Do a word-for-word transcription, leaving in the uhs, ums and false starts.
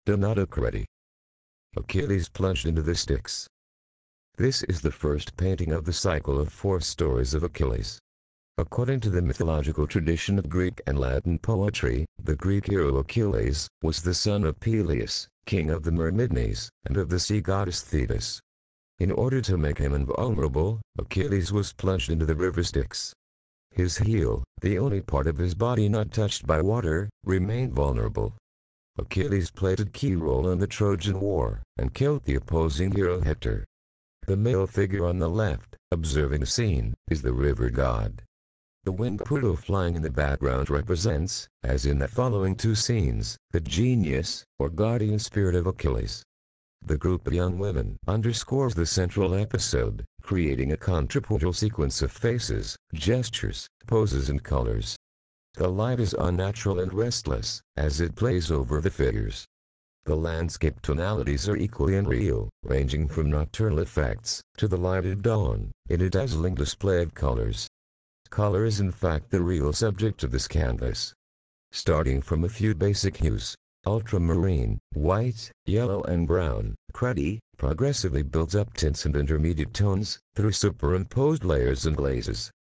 Donato Coretti. Achilles plunged into the Styx. This is the first painting of the cycle of four stories of Achilles. According to the mythological tradition of Greek and Latin poetry, the Greek hero Achilles was the son of Peleus, king of the Myrmidons, and of the sea goddess Thetis. In order to make him invulnerable, Achilles was plunged into the river Styx. His heel, the only part of his body not touched by water, remained vulnerable. Achilles played a key role in the Trojan War, and killed the opposing hero Hector. The male figure on the left, observing the scene, is the river god. The winged Pluto flying in the background represents, as in the following two scenes, the genius, or guardian spirit of Achilles. The group of young women underscores the central episode, creating a contrapuntal sequence of faces, gestures, poses and colors. The light is unnatural and restless, as it plays over the figures. The landscape tonalities are equally unreal, ranging from nocturnal effects, to the light of dawn, in a dazzling display of colors. Color is in fact the real subject of this canvas. Starting from a few basic hues, ultramarine, white, yellow and brown, Coretti progressively builds up tints and intermediate tones, through superimposed layers and glazes.